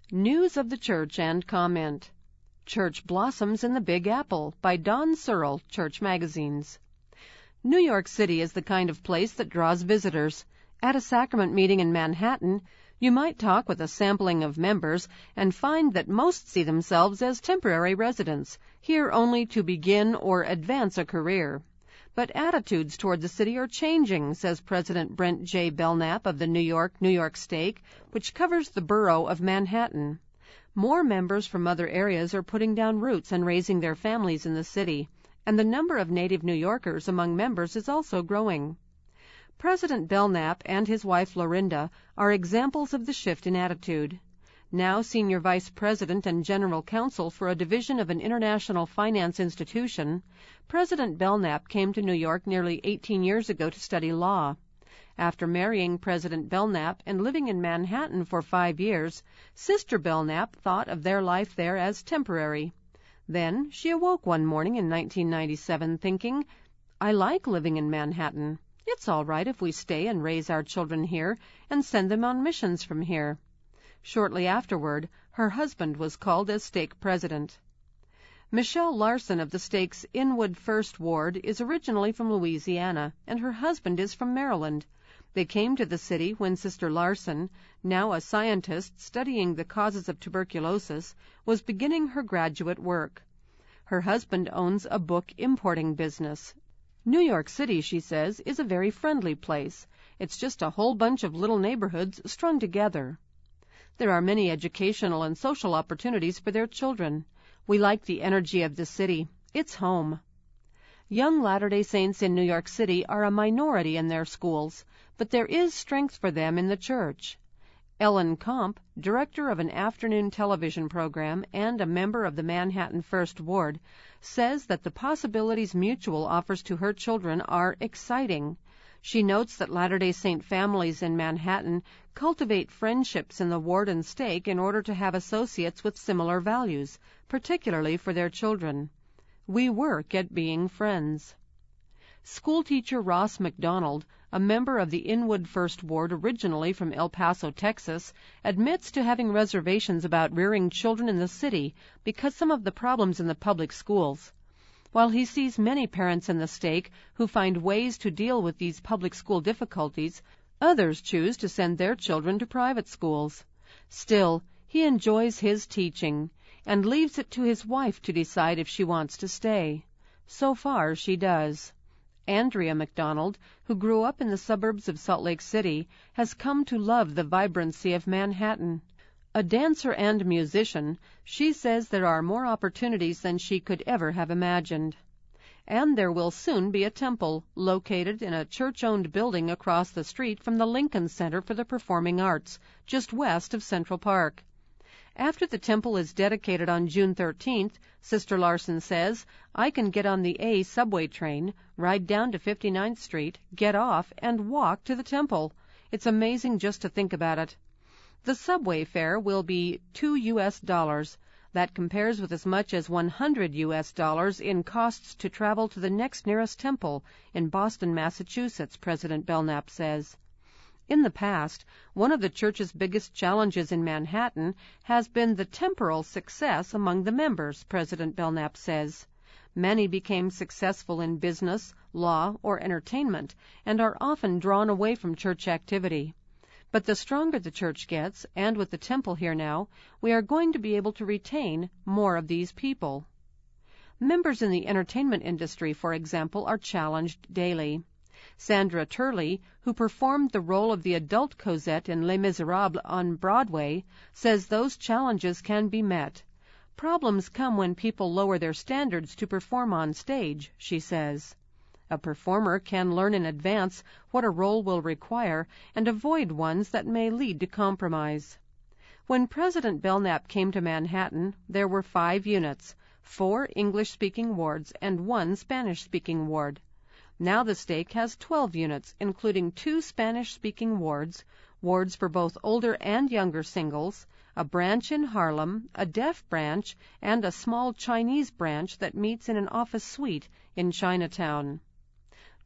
News of the Church and Comment. Church Blossoms in the Big Apple by Don Searle, Church Magazines. New York City is the kind of place that draws visitors. At a sacrament meeting in Manhattan, you might talk with a sampling of members and find that most see themselves as temporary residents, here only to begin or advance a career. But attitudes toward the city are changing, says President Brent J. Belknap of the New York Stake, which covers the borough of Manhattan. More members from other areas are putting down roots and raising their families in the city, and the number of native New Yorkers among members is also growing. President Belknap and his wife Lorinda are examples of the shift in attitude. Now Senior Vice President and General Counsel for a division of an international finance institution, President Belknap came to New York nearly 18 years ago to study law. After marrying President Belknap and living in Manhattan for 5 years, Sister Belknap thought of their life there as temporary. Then she awoke one morning in 1997 thinking, "I like living in Manhattan. It's all right if we stay and raise our children here and send them on missions from here." Shortly afterward, her husband was called as stake president. Michelle Larson of the stake's Inwood First Ward is originally from Louisiana, and her husband is from Maryland. They came to the city when Sister Larson, now a scientist studying the causes of tuberculosis, was beginning her graduate work. Her husband owns a book importing business. New York City, she says, is a very friendly place. It's just a whole bunch of little neighborhoods strung together. There are many educational and social opportunities for their children. We like the energy of the city. It's home. Young Latter-day Saints in New York City are a minority in their schools, but there is strength for them in the church. Ellen Komp, director of an afternoon television program and a member of the Manhattan First Ward, says that the possibilities Mutual offers to her children are exciting. She notes that Latter-day Saint families in Manhattan cultivate friendships in the ward and stake in order to have associates with similar values, particularly for their children. We work at being friends. Schoolteacher Ross McDonald, a member of the Inwood First Ward originally from El Paso, Texas, admits to having reservations about rearing children in the city because some of the problems in the public schools. While he sees many parents in the stake who find ways to deal with these public school difficulties, others choose to send their children to private schools. Still, he enjoys his teaching and leaves it to his wife to decide if she wants to stay. So far, she does. Andrea McDonald, who grew up in the suburbs of Salt Lake City, has come to love the vibrancy of Manhattan. A dancer and musician, she says there are more opportunities than she could ever have imagined. And there will soon be a temple located in a church-owned building across the street from the Lincoln Center for the Performing Arts, just west of Central Park. After the temple is dedicated on June 13th, Sister Larson says, I can get on the A subway train, ride down to 59th Street, get off, and walk to the temple. It's amazing just to think about it. The subway fare will be $2. That compares with as much as $100 in costs to travel to the next nearest temple in Boston, Massachusetts, President Belknap says. In the past, one of the church's biggest challenges in Manhattan has been the temporal success among the members, President Belknap says. Many became successful in business, law, or entertainment, and are often drawn away from church activity. But the stronger the church gets, and with the temple here now, we are going to be able to retain more of these people. Members in the entertainment industry, for example, are challenged daily. Sandra Turley, who performed the role of the adult Cosette in Les Miserables on Broadway, says those challenges can be met. Problems come when people lower their standards to perform on stage, she says. A performer can learn in advance what a role will require and avoid ones that may lead to compromise. When President Belknap came to Manhattan, there were 5 units, 4 English-speaking wards and 1 Spanish-speaking ward. Now the stake has 12 units, including 2 Spanish-speaking wards, wards for both older and younger singles, a branch in Harlem, a deaf branch, and a small Chinese branch that meets in an office suite in Chinatown.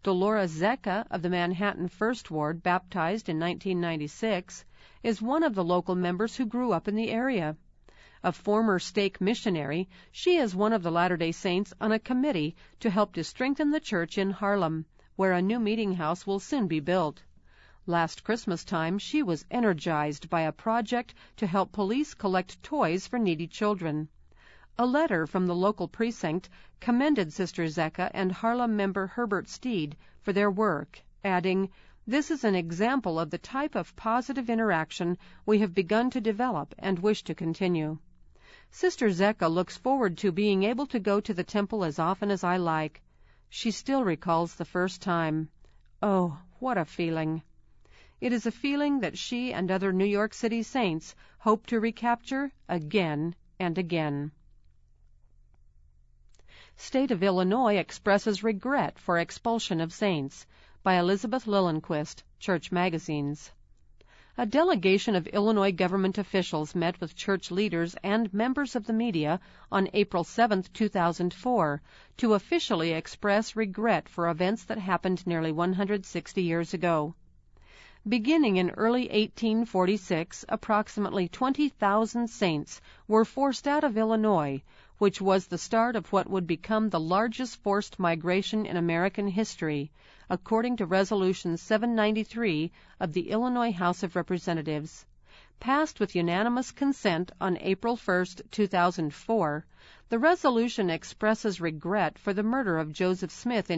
Dolores Zecca of the Manhattan First Ward, baptized in 1996, is one of the local members who grew up in the area. A former stake missionary, she is one of the Latter-day Saints on a committee to help to strengthen the church in Harlem, where a new meeting house will soon be built. Last Christmas time, she was energized by a project to help police collect toys for needy children. A letter from the local precinct commended Sister Zecca and Harlem member Herbert Steed for their work, adding, "This is an example of the type of positive interaction we have begun to develop and wish to continue." Sister Zecca looks forward to being able to go to the temple as often as I like. She still recalls the first time. Oh, what a feeling! It is a feeling that she and other New York City saints hope to recapture again and again. State of Illinois expresses regret for expulsion of saints, by Elizabeth Lillenquist, Church Magazines. A delegation of Illinois government officials met with church leaders and members of the media on April 7, 2004, to officially express regret for events that happened nearly 160 years ago. Beginning in early 1846, approximately 20,000 saints were forced out of Illinois, which was the start of what would become the largest forced migration in American history, according to Resolution 793 of the Illinois House of Representatives. Passed with unanimous consent on April 1, 2004, the resolution expresses regret for the murder of Joseph Smith in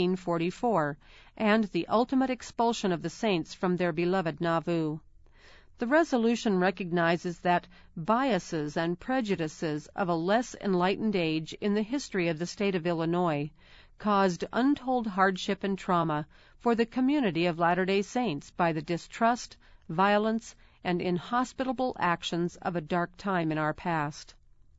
1844 and the ultimate expulsion of the saints from their beloved Nauvoo. The resolution recognizes that biases and prejudices of a less enlightened age in the history of the state of Illinois caused untold hardship and trauma for the community of Latter-day Saints by the distrust, violence, and inhospitable actions of a dark time in our past.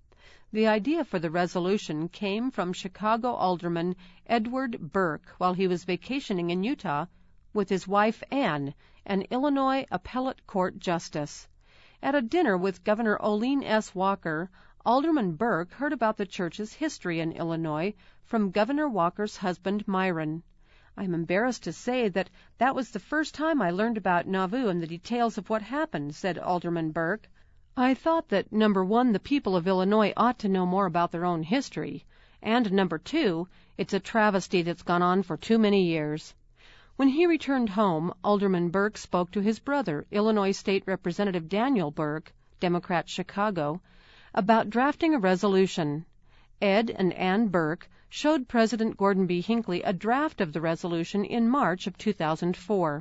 The idea for the resolution came from Chicago Alderman Edward Burke while he was vacationing in Utah with his wife Anne, an Illinois appellate court justice. At a dinner with Governor Olene S. Walker, Alderman Burke heard about the church's history in Illinois from Governor Walker's husband Myron. I'm embarrassed to say that was the first time I learned about Nauvoo and the details of what happened, said Alderman Burke. I thought that, number one, the people of Illinois ought to know more about their own history, and number two, it's a travesty that's gone on for too many years. When he returned home, Alderman Burke spoke to his brother, Illinois State Representative Daniel Burke, Democrat Chicago, about drafting a resolution. Ed and Ann Burke showed President Gordon B. Hinckley a draft of the resolution in March of 2004.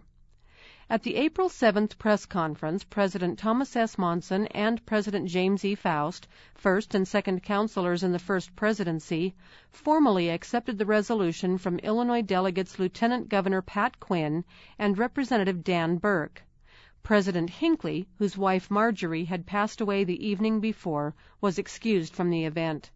At the April 7th press conference, President Thomas S. Monson and President James E. Faust, first and second counselors in the first presidency, formally accepted the resolution from Illinois delegates Lieutenant Governor Pat Quinn and Representative Dan Burke. President Hinckley, whose wife Marjorie had passed away the evening before, was excused from the event.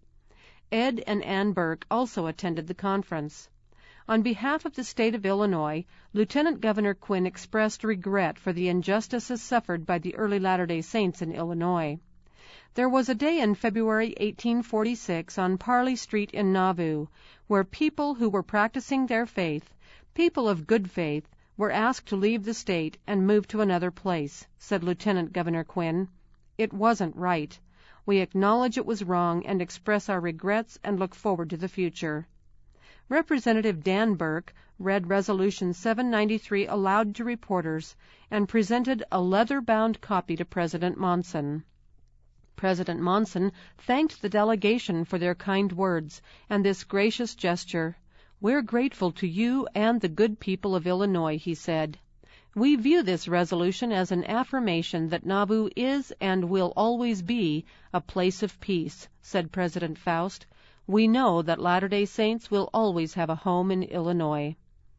Ed and Ann Burke also attended the conference. On behalf of the state of Illinois, Lieutenant Governor Quinn expressed regret for the injustices suffered by the early Latter-day Saints in Illinois. There was a day in February 1846 on Parley Street in Nauvoo where people who were practicing their faith, people of good faith, were asked to leave the state and move to another place, said Lieutenant Governor Quinn. It wasn't right. We acknowledge it was wrong and express our regrets and look forward to the future. Representative Dan Burke read Resolution 793 aloud to reporters and presented a leather-bound copy to President Monson. President Monson thanked the delegation for their kind words and this gracious gesture. "We're grateful to you and the good people of Illinois," he said. "We view this resolution as an affirmation that Nauvoo is and will always be a place of peace," said President Faust. "We know that Latter-day Saints will always have a home in Illinois."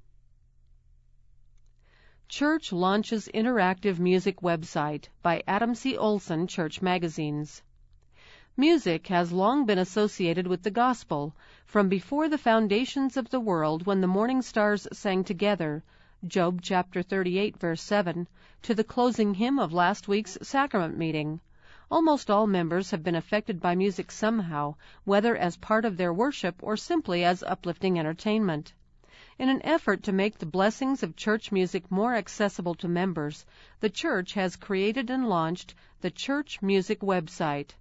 Church launches interactive music website by Adam C. Olson, Church Magazines. Music has long been associated with the gospel, from before the foundations of the world when the morning stars sang together, Job chapter 38, verse 7, to the closing hymn of last week's sacrament meeting. Almost all members have been affected by music somehow, whether as part of their worship or simply as uplifting entertainment. In an effort to make the blessings of church music more accessible to members, the church has created and launched the Church Music website,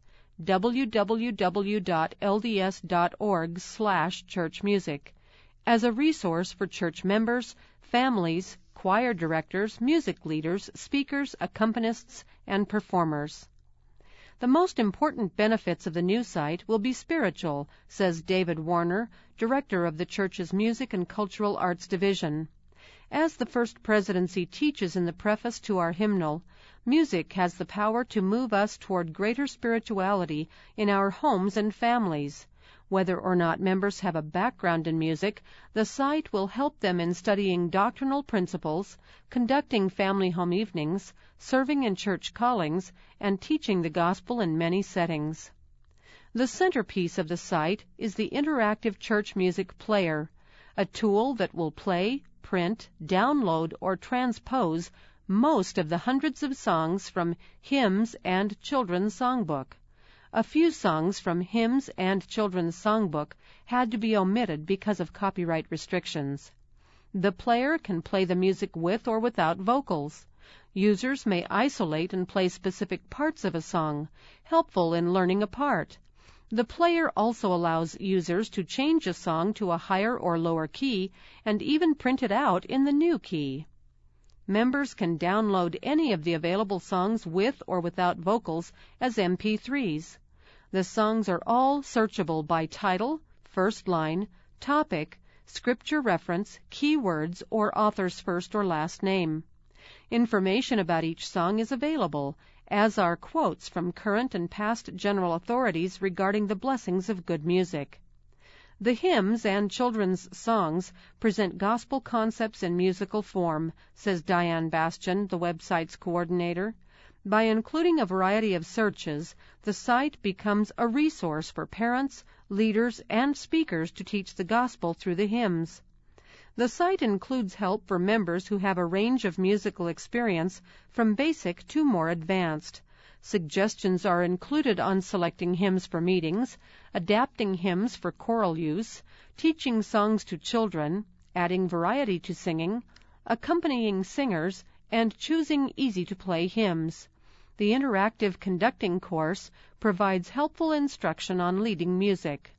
www.lds.org/churchmusic, as a resource for church members, families, choir directors, music leaders, speakers, accompanists, and performers. The most important benefits of the new site will be spiritual, says David Warner, director of the church's Music and Cultural Arts Division. As the First Presidency teaches in the preface to our hymnal, music has the power to move us toward greater spirituality in our homes and families. Whether or not members have a background in music, the site will help them in studying doctrinal principles, conducting family home evenings, serving in church callings, and teaching the gospel in many settings. The centerpiece of the site is the interactive church music player, a tool that will play, print, download, or transpose most of the hundreds of songs from hymns and children's songbook. A few songs from hymns and children's songbook had to be omitted because of copyright restrictions. The player can play the music with or without vocals. Users may isolate and play specific parts of a song, helpful in learning a part. The player also allows users to change a song to a higher or lower key and even print it out in the new key. Members can download any of the available songs with or without vocals as MP3s. The songs are all searchable by title, first line, topic, scripture reference, keywords, or author's first or last name. Information about each song is available, as are quotes from current and past general authorities regarding the blessings of good music. The hymns and children's songs present gospel concepts in musical form, says Diane Bastian, the website's coordinator. By including a variety of searches, the site becomes a resource for parents, leaders, and speakers to teach the gospel through the hymns. The site includes help for members who have a range of musical experience from basic to more advanced. Suggestions are included on selecting hymns for meetings, adapting hymns for choral use, teaching songs to children, adding variety to singing, accompanying singers, and choosing easy-to-play hymns. The interactive conducting course provides helpful instruction on leading music.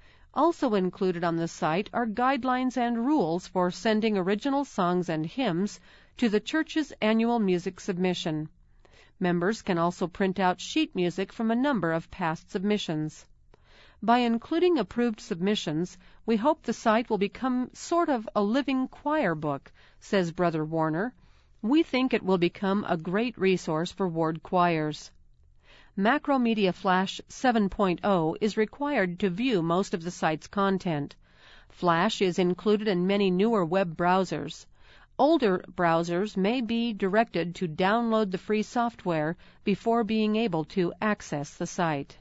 Also included on the site are guidelines and rules for sending original songs and hymns to the church's annual music submission. Members can also print out sheet music from a number of past submissions. By including approved submissions, we hope the site will become sort of a living choir book, says Brother Warner. We think it will become a great resource for ward choirs. Macromedia Flash 7.0 is required to view most of the site's content. Flash is included in many newer web browsers. Older browsers may be directed to download the free software before being able to access the site.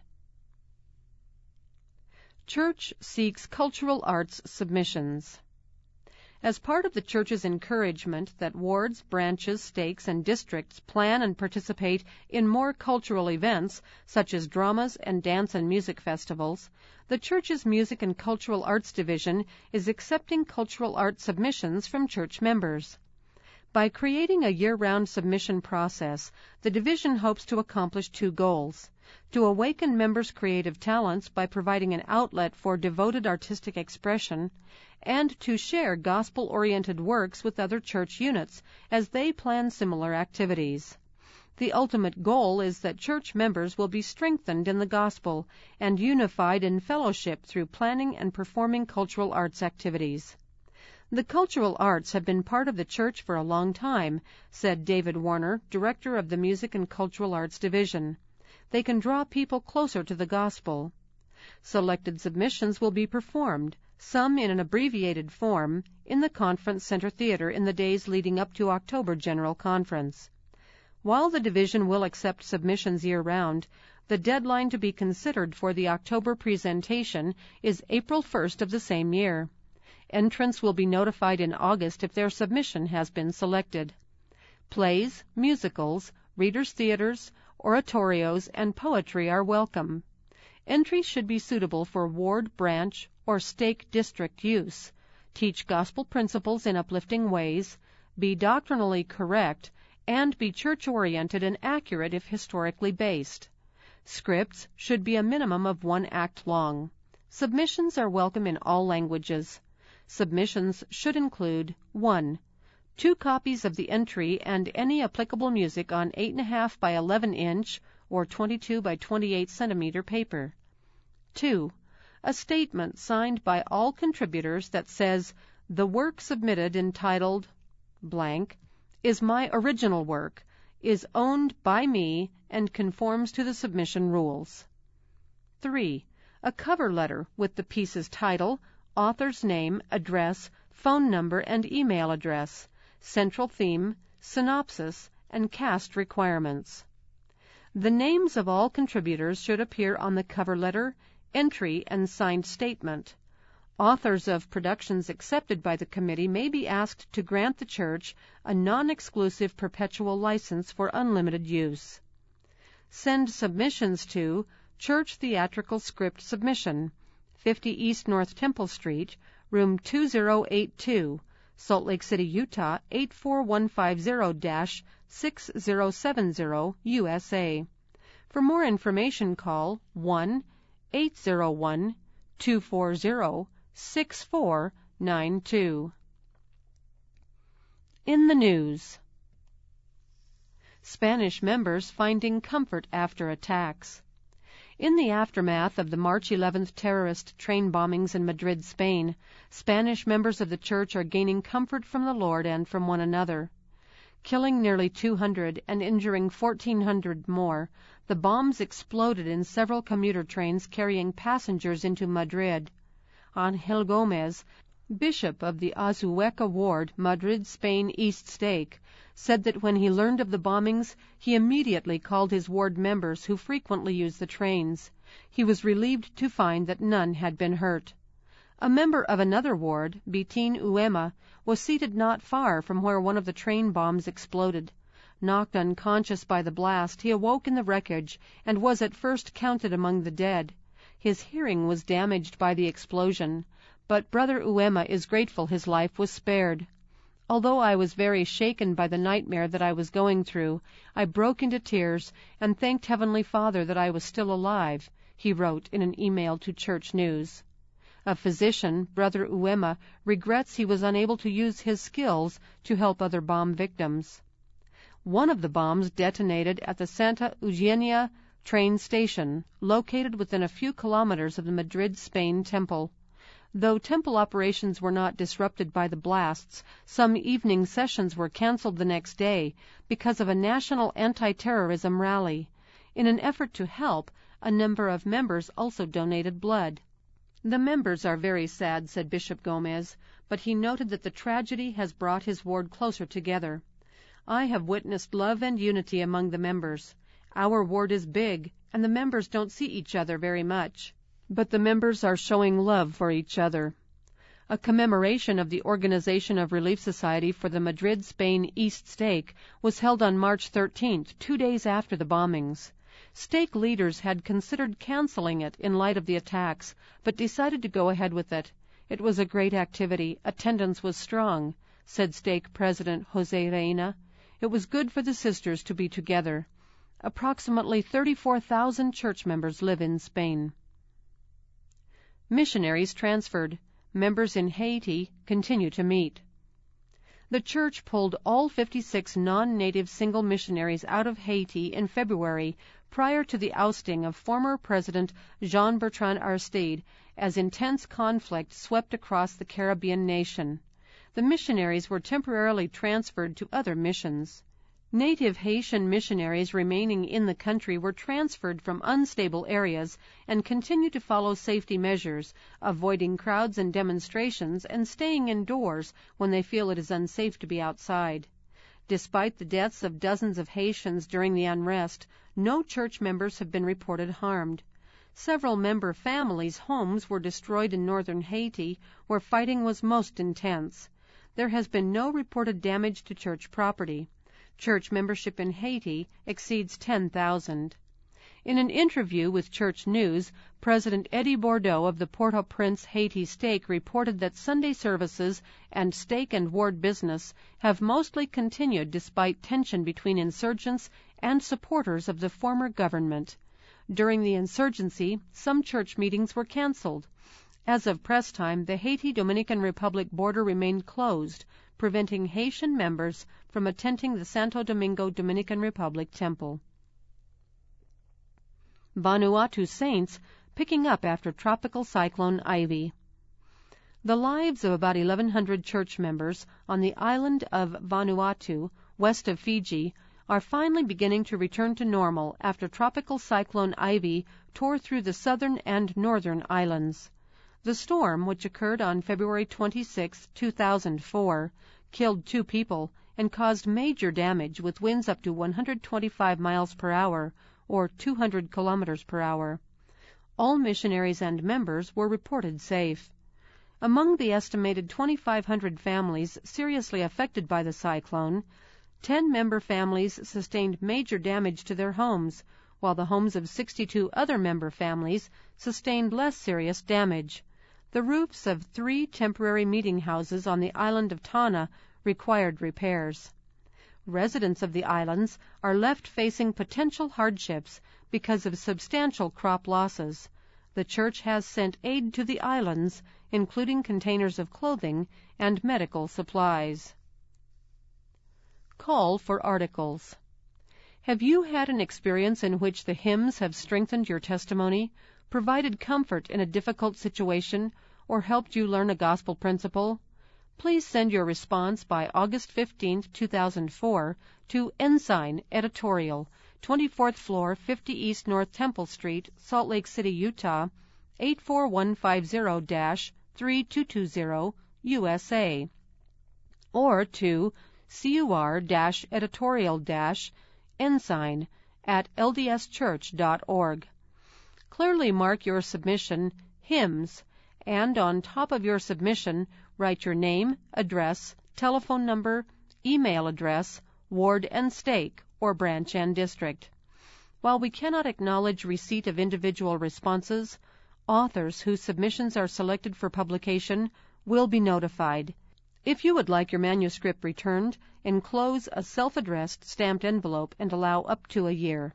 Church seeks cultural arts submissions. As part of the church's encouragement that wards, branches, stakes, and districts plan and participate in more cultural events, such as dramas and dance and music festivals, the church's Music and Cultural Arts Division is accepting cultural arts submissions from church members. By creating a year-round submission process, the division hopes to accomplish two goals: to awaken members' creative talents by providing an outlet for devoted artistic expression, and to share gospel-oriented works with other church units as they plan similar activities. The ultimate goal is that church members will be strengthened in the gospel and unified in fellowship through planning and performing cultural arts activities. The cultural arts have been part of the church for a long time, said David Warner, director of the Music and Cultural Arts Division. They can draw people closer to the gospel. Selected submissions will be performed, some in an abbreviated form, in the Conference Center Theater in the days leading up to October General Conference. While the division will accept submissions year-round, the deadline to be considered for the October presentation is April 1st of the same year. Entrants will be notified in August if their submission has been selected. Plays, musicals, readers' theaters, oratorios, and poetry are welcome. Entries should be suitable for ward, branch, or stake district use. teach gospel principles in uplifting ways, be doctrinally correct, and be church-oriented and accurate if historically based. Scripts should be a minimum of 1 act long. Submissions are welcome in all languages. Submissions should include 1. 2 copies of the entry and any applicable music on 8.5 by 11 inch or 22 by 28 centimeter paper. 2. A statement signed by all contributors that says, "The work submitted entitled blank is my original work, is owned by me, and conforms to the submission rules." 3. A cover letter with the piece's title, author's name, address, phone number, and email address, central theme, synopsis, and cast requirements. The names of all contributors should appear on the cover letter, entry, and signed statement. Authors of productions accepted by the committee may be asked to grant the church a non-exclusive perpetual license for unlimited use. Send submissions to Church Theatrical Script Submission, 50 East North Temple Street, room 2082, Salt Lake City, Utah, 84150-6070, USA. For more information, call 1-801-240-6492. In the news. Spanish members finding comfort after attacks. In the aftermath of the March 11th terrorist train bombings in Madrid, Spain, Spanish members of the church are gaining comfort from the Lord and from one another. Killing nearly 200 and injuring 1,400 more, the bombs exploded in several commuter trains carrying passengers into Madrid. Ángel Gómez, bishop of the Azueca ward, Madrid, Spain, East Stake, said that when he learned of the bombings, he immediately called his ward members who frequently use the trains. He was relieved to find that none had been hurt. A member of another ward, Bitin Uema, was seated not far from where one of the train bombs exploded. Knocked unconscious by the blast, he awoke in the wreckage and was at first counted among the dead. His hearing was damaged by the explosion, but Brother Uema is grateful his life was spared. Although I was very shaken by the nightmare that I was going through, I broke into tears and thanked Heavenly Father that I was still alive, he wrote in an email to Church News. A physician, Brother Uema, regrets he was unable to use his skills to help other bomb victims. One of the bombs detonated at the Santa Eugenia train station, located within a few kilometers of the Madrid, Spain temple. Though temple operations were not disrupted by the blasts, some evening sessions were canceled the next day because of a national anti-terrorism rally. In an effort to help, a number of members also donated blood. "The members are very sad," said Bishop Gómez, but he noted that the tragedy has brought his ward closer together. "I have witnessed love and unity among the members. Our ward is big, and the members don't see each other very much. But the members are showing love for each other." A commemoration of the Organization of Relief Society for the Madrid, Spain East Stake was held on March 13th, 2 days after the bombings. Stake leaders had considered canceling it in light of the attacks, but decided to go ahead with it. "It was a great activity. Attendance was strong," said Stake President Jose Reina. "It was good for the sisters to be together." Approximately 34,000 church members live in Spain. Missionaries transferred. Members in Haiti continue to meet. The church pulled all 56 non-native single missionaries out of Haiti in February, prior to the ousting of former President Jean-Bertrand Aristide, as intense conflict swept across the Caribbean nation. The missionaries were temporarily transferred to other missions. Native Haitian missionaries remaining in the country were transferred from unstable areas and continue to follow safety measures, avoiding crowds and demonstrations and staying indoors when they feel it is unsafe to be outside. Despite the deaths of dozens of Haitians during the unrest, no church members have been reported harmed. Several member families' homes were destroyed in northern Haiti, where fighting was most intense. There has been no reported damage to church property. Church membership in Haiti exceeds 10,000. In an interview with Church News, President Eddie Bordeaux of the Port-au-Prince Haiti Stake reported that Sunday services and stake and ward business have mostly continued despite tension between insurgents and supporters of the former government. During the insurgency, some church meetings were canceled. As of press time, the Haiti-Dominican Republic border remained closed, preventing Haitian members from attending the Santo Domingo Dominican Republic temple. Vanuatu saints picking up after tropical cyclone Ivy. The lives of about 1,100 church members on the island of Vanuatu, west of Fiji, are finally beginning to return to normal after tropical cyclone Ivy tore through the southern and northern islands. The storm, which occurred on February 26, 2004, killed 2 people and caused major damage with winds up to 125 miles per hour, or 200 kilometers per hour. All missionaries and members were reported safe. Among the estimated 2,500 families seriously affected by the cyclone, 10 member families sustained major damage to their homes, while the homes of 62 other member families sustained less serious damage. The roofs of 3 temporary meeting houses on the island of Tana required repairs. Residents of the islands are left facing potential hardships because of substantial crop losses. The church has sent aid to the islands, including containers of clothing and medical supplies. Call for articles. Have you had an experience in which the hymns have strengthened your testimony, provided comfort in a difficult situation, or helped you learn a gospel principle? Please send your response by August 15, 2004, to Ensign Editorial, 24th floor, 50 East North Temple Street, Salt Lake City, Utah, 84150-3220, USA, or to cur-editorial-ensign@ldschurch.org. Clearly mark your submission Hymns, and on top of your submission, write your name, address, telephone number, email address, ward and stake, or branch and district. While we cannot acknowledge receipt of individual responses, authors whose submissions are selected for publication will be notified. If you would like your manuscript returned, enclose a self-addressed stamped envelope and allow up to a year.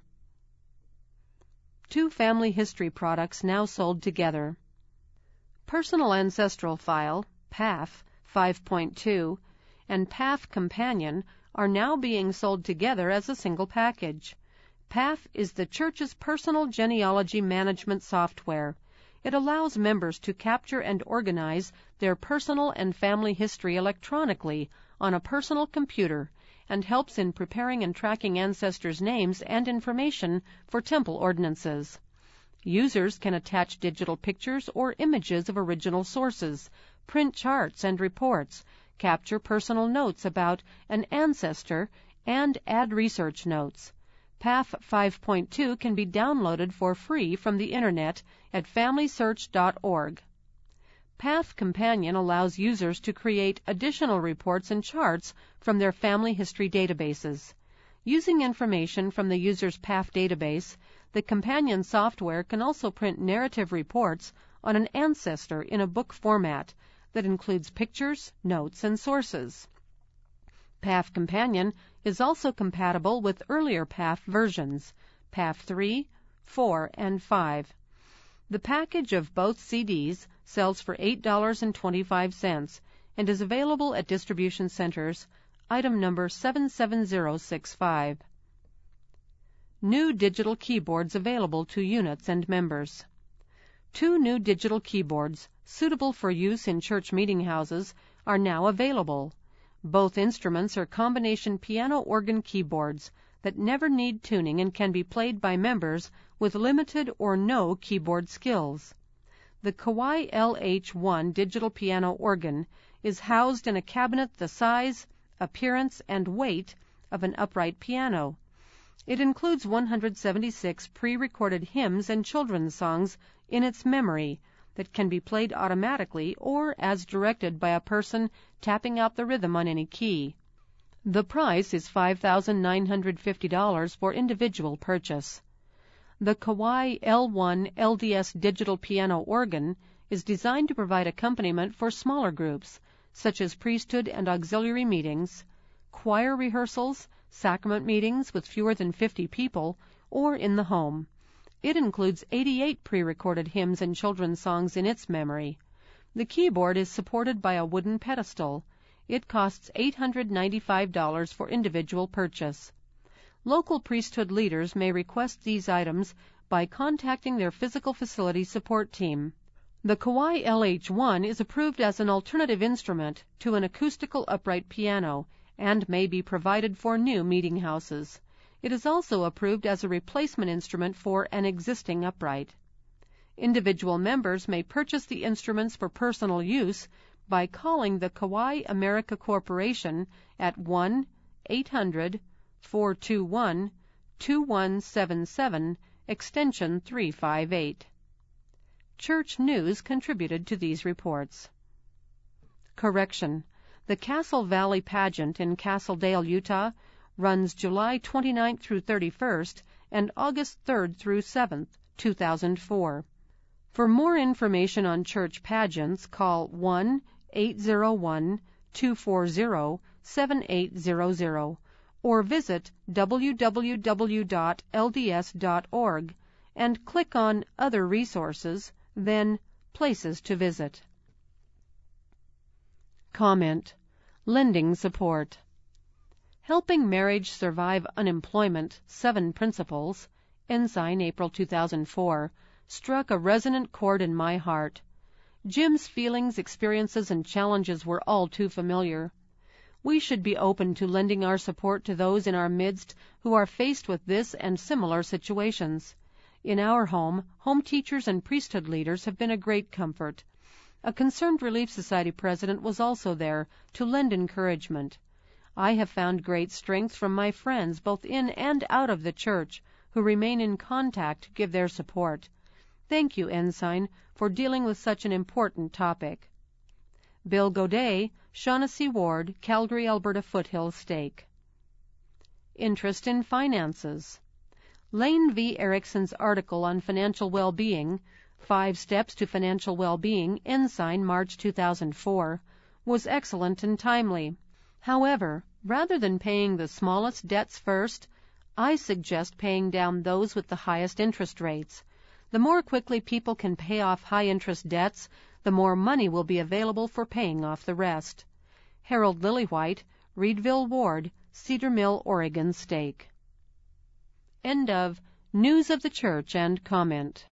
2 family history products now sold together. Personal Ancestral File, PAF 5.2, and PAF Companion are now being sold together as a single package. PAF is the church's personal genealogy management software. It allows members to capture and organize their personal and family history electronically on a personal computer and helps in preparing and tracking ancestors' names and information for temple ordinances. Users can attach digital pictures or images of original sources, print charts and reports, capture personal notes about an ancestor, and add research notes. PAF 5.2 can be downloaded for free from the Internet at FamilySearch.org. PAF Companion allows users to create additional reports and charts from their family history databases. Using information from the user's PAF database, the companion software can also print narrative reports on an ancestor in a book format that includes pictures, notes, and sources. PAF Companion is also compatible with earlier PAF versions, PAF 3, 4, and 5. The package of both CDs sells for $8.25 and is available at distribution centers, item number 77065. New digital keyboards available to units and members. 2 new digital keyboards, suitable for use in church meeting houses, are now available. Both instruments are combination piano-organ keyboards that never need tuning and can be played by members with limited or no keyboard skills. The Kawai LH1 digital piano organ is housed in a cabinet the size, appearance, and weight of an upright piano. It includes 176 pre-recorded hymns and children's songs in its memory that can be played automatically or as directed by a person tapping out the rhythm on any key. The price is $5,950 for individual purchase. The Kawai L1 LDS digital piano organ is designed to provide accompaniment for smaller groups, such as priesthood and auxiliary meetings, choir rehearsals, sacrament meetings with fewer than 50 people, or in the home. It includes 88 pre-recorded hymns and children's songs in its memory. The keyboard is supported by a wooden pedestal. It costs $895 for individual purchase. Local priesthood leaders may request these items by contacting their physical facility support team. The Kawai LH1 is approved as an alternative instrument to an acoustical upright piano and may be provided for new meeting houses. It is also approved as a replacement instrument for an existing upright. Individual members may purchase the instruments for personal use by calling the Kawai America Corporation at 1-800-421-2177, extension 358. Church News contributed to these reports. Correction. The Castle Valley Pageant in Castledale, Utah, runs July 29th through 31st and August 3rd through 7th, 2004. For more information on church pageants, call 1-801-240-7800 or visit www.lds.org and click on Other Resources, then Places to Visit. Comment. Lending support. Helping Marriage Survive Unemployment, 7 Principles, Ensign, April 2004, struck a resonant chord in my heart. Jim's feelings, experiences, and challenges were all too familiar. We should be open to lending our support to those in our midst who are faced with this and similar situations. In our home teachers and priesthood leaders have been a great comfort. A Concerned Relief Society president was also there to lend encouragement. I have found great strength from my friends, both in and out of the church, who remain in contact to give their support. Thank you, Ensign, for dealing with such an important topic. Bill Godet, Shaughnessy Ward, Calgary, Alberta Foothill Stake. Interest in finances. Lane V. Erickson's article on financial well-being, 5 Steps to Financial Well-Being, Ensign, March 2004, was excellent and timely. However, rather than paying the smallest debts first, I suggest paying down those with the highest interest rates. The more quickly people can pay off high-interest debts, the more money will be available for paying off the rest. Harold Lillywhite, Reedville Ward, Cedar Mill, Oregon Stake. End of News of the Church and Comment.